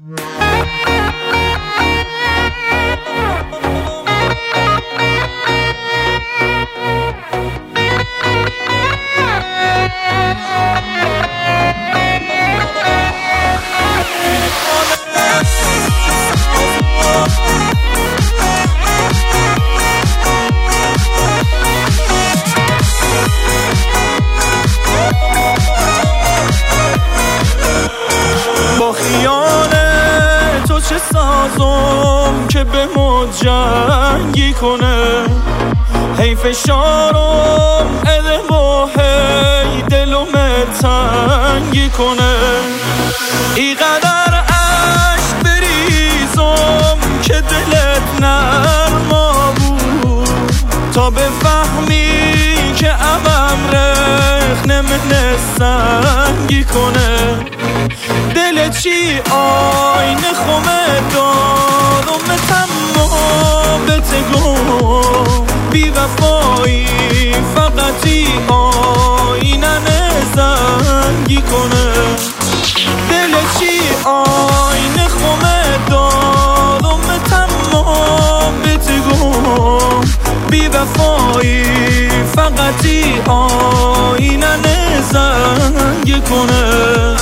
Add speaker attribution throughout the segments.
Speaker 1: با خیانه تو چه سازم که به ما جنگی کنه؟ هی فشارم اده و هی دلم تنگی کنه. ای قدر عشق بریزم که دلت نرما بود تا بفهمی که عمم رخ نمونه سنگی کنه. دل چی آینه خمه دارم تمام بتگم بی وفایی فقطی آینه زنگی کنه. دل چی آینه خمه دارم تمام بتگم بی وفایی فقطی آینه زنگی کنه.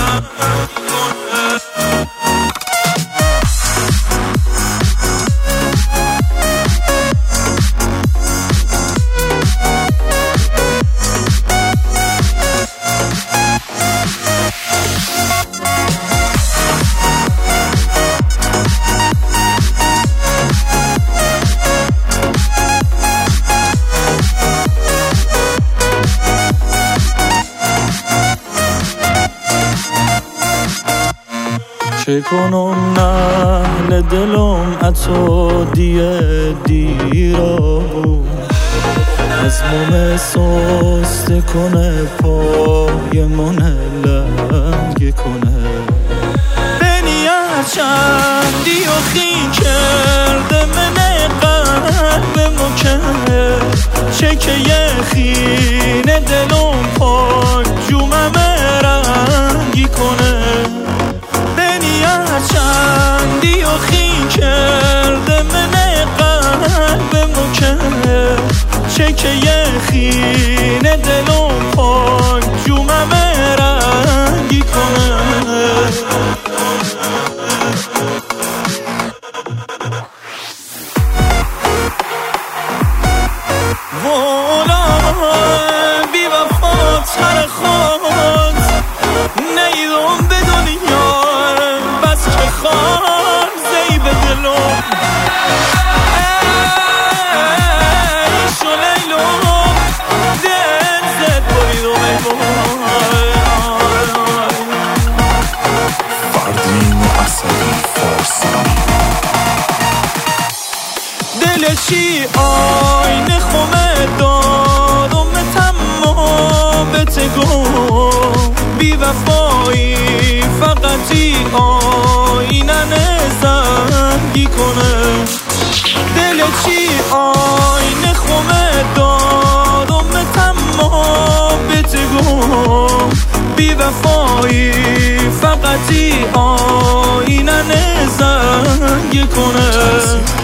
Speaker 1: چه کنم نهل دلم عطا دیرا بود از موم سسته کنه پای من لنگ کنه. بنیت چندی و خی کرده من قلب مکه چکه خینه دلم پای جومم رنگی کنه. چندی و خی کرده من قلب مکه چکه خینه دلم پاک جومم رنگی کنه. والا بی وفا تر خود نیدم به دنیا بس که خار زیب دلم ای شو لیلم دل زد بریدم
Speaker 2: فردین اصلی فارسی.
Speaker 1: دل چی آینه خمه دارم تمام بتگم بی وفایی فقطی آینه زنگی کنه. دل چی آینه خمه دارم تمام بتگم بی وفایی فقطی آینه زنگی کنه.